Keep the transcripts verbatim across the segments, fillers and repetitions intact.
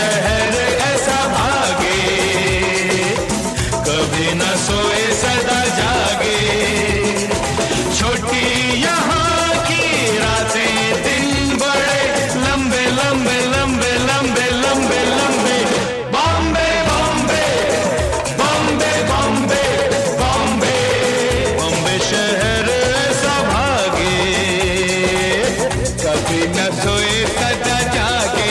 शहर ऐसा भागे, कभी न सोए सदा जागे। छोटी यहाँ की रातें दिन बड़े लंबे लंबे लंबे लंबे लंबे लंबे। बॉम्बे बॉम्बे बॉम्बे बॉम्बे बॉम्बे बॉम्बे शहर ऐसा भागे, कभी न सोए सदा जागे।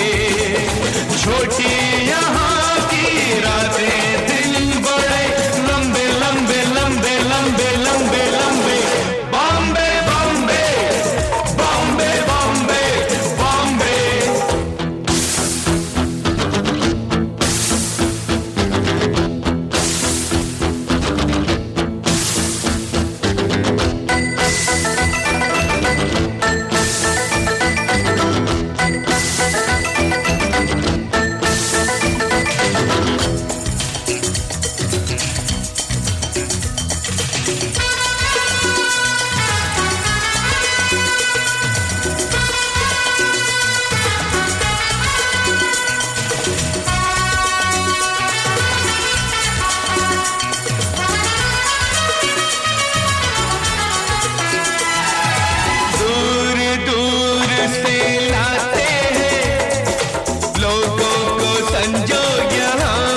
छोटी यहाँ की रातें दिन बड़े लंबे लंबे लंबे लंबे लंबे लंबे। बॉम्बे बॉम्बे बॉम्बे बॉम्बे बॉम्बे। दूर दूर से लाते हैं लोगों को संजो यहाँ।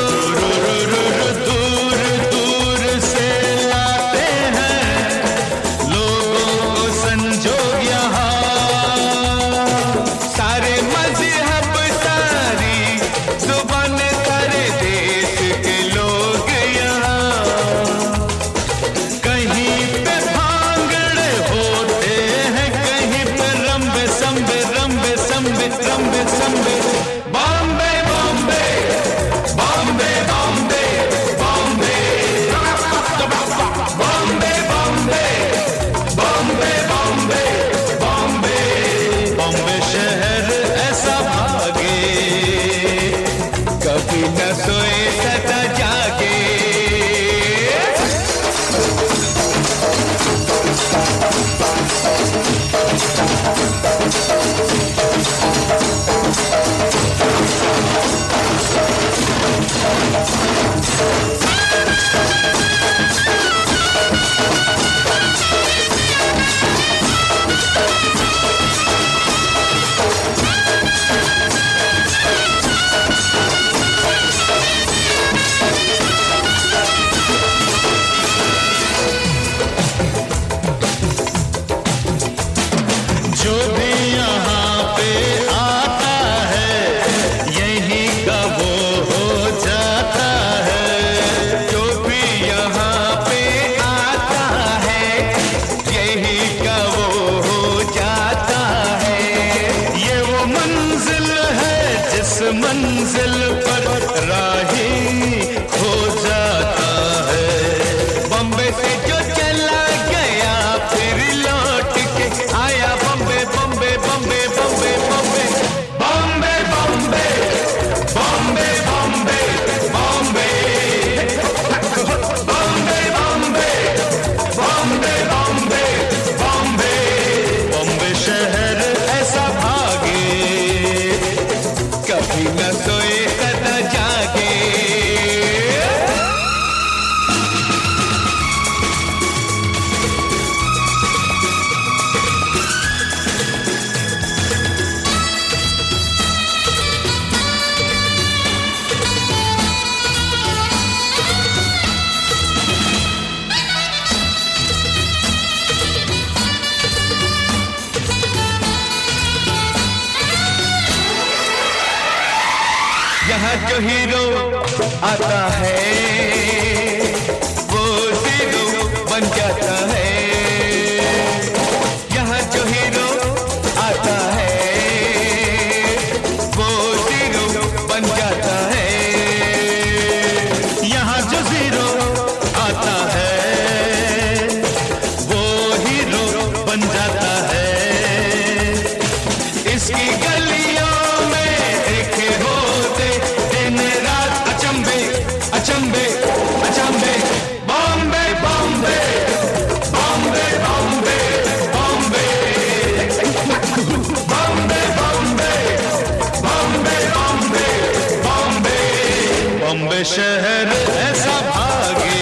दूर दूर से लाते हैं लोगों को संजो यहाँ। सारे मजहब सारी जुबान सारे देश के लोग यहाँ। कहीं पे भांगड़े होते हैं, कहीं पे रंबे संबे रंबे संबे रंबे संबे। बॉम्बे बॉम्बे बॉम्बे बॉम्बे बॉम्बे बॉम्बे बॉम्बे बॉम्बे बॉम्बे बॉम्बे। बॉम्बे शहर ऐसा भागे, कभी न सोए सदा जागे। जो भी यहाँ पे आता है, यही का वो हो जाता है। जो भी यहाँ पे आता है, यही का वो हो जाता है। ये वो मंजिल है जिस मंजिल पर राही हो जाता है। बॉम्बे से जो चला गया फिर लौट के आया बॉम्बे बॉम्बे बॉम्बे बॉम्बे बॉम्बे। बॉम्बे बॉम्बे बॉम्बे बॉम्बे बॉम्बे बॉम्बे बॉम्बे बॉम्बे बॉम्बे बॉम्बे। बॉम्बे शहर ऐसा भागे, कभी न सोए सदा जागे। यहाँ जो हीरो आता है, वो हीरो बन जाता है। यहाँ जो हीरो आता है, वो हीरो बन जाता है। यहाँ जो हीरो आता है, वो हीरो बन जाता है। इसकी गलियों में देखे होते दिन रात अचंबे अचंबे। बॉम्बे शहर ऐसा भागे